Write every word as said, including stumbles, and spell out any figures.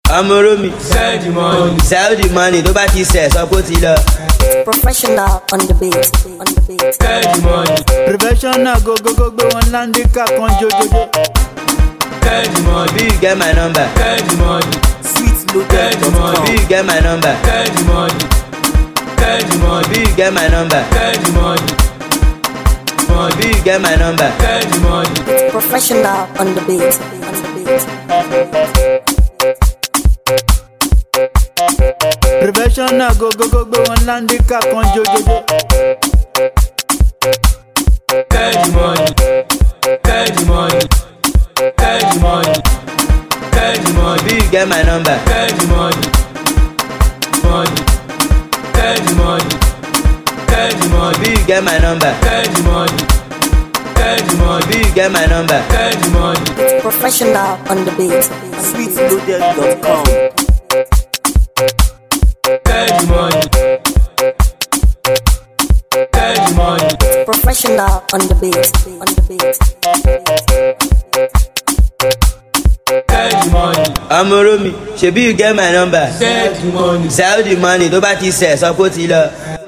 Amoro mi. Sell the money. Sell the money tó bá ti sẹ̀ sọ pé ó ti lọ. Professional on the beat, on the beat. Sell the money. Professional go go go gbé wọn láńdíkà kan jojojo. Sell the money. Do you get my number? Sell the money. Sweet loaded Sell the money. Do you get my number? Sell the money. Sell the money. Do you get my number? Sell the money. Do you get my number? Sell the money. Professional on the beat, on the beat. Professional go go go gbé wọn láńdíkà kan jojojo. Sell the money. Sell the money. Sell the money. Sell the money. Do you get my number? Sell the money. Money. Sell the money. Sell the money. Do you get my number? Sell the money. Sell the money. Do you get my number? Sell the money. Professional on the beat. sweet loaded dot com. Sell the money. Sell the money. Professional on the beat, on the beat. Sell the money. Amoro mi, ṣebí you get my number? Sell the money. Sell the money tó bá ti sẹ̀ sọ pé ó ti lọ.